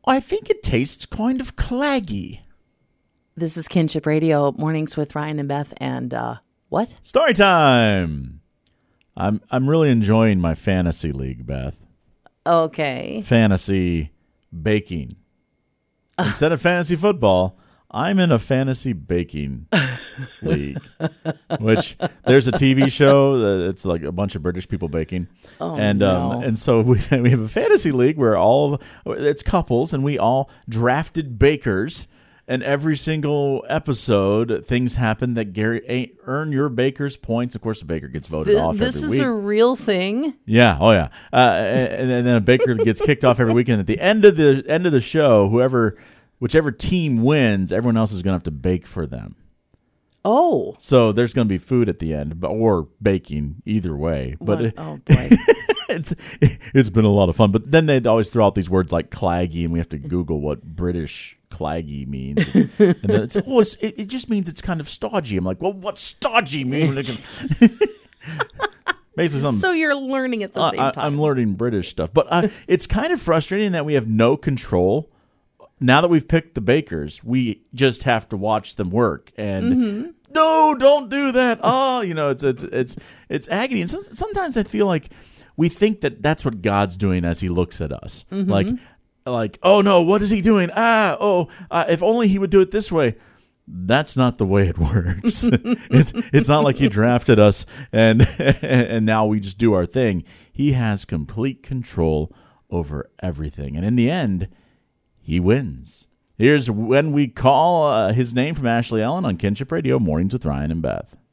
I think it tastes kind of claggy. This is Kinship Radio, Mornings with Ryan and Beth, and what? Story time. I'm really enjoying my fantasy league, Beth. Okay. Fantasy baking. Instead of fantasy football, I'm in a fantasy baking league. Which there's a TV show that's like a bunch of British people baking. Oh, and no. And so we have a fantasy league where it's couples and we all drafted bakers. And every single episode, things happen that earn your baker's points. Of course, the baker gets voted off every week. This is a real thing? Yeah. Oh, yeah. And then a baker gets kicked off every week. And at the end of the show, whichever team wins, everyone else is going to have to bake for them. Oh. So there's going to be food at the end, or baking, either way. But oh, boy. it's been a lot of fun. But then they'd always throw out these words like claggy, and we have to Google what British claggy means. And then it just means it's kind of stodgy. I'm like, well, what's stodgy mean? Basically, So you're learning at the same time. I'm learning British stuff. But it's kind of frustrating that we have no control. Now that we've picked the bakers, we just have to watch them work. And no, don't do that. Oh, it's agony. And sometimes I feel like we think that that's what God's doing as he looks at us. Like, oh no, what is he doing? If only he would do it this way. That's not the way it works. It's not like he drafted us and now we just do our thing. He has complete control over everything. And in the end, he wins. Here's When We Call, his name from Ashley Allen on Kinship Radio, Mornings with Ryan and Beth.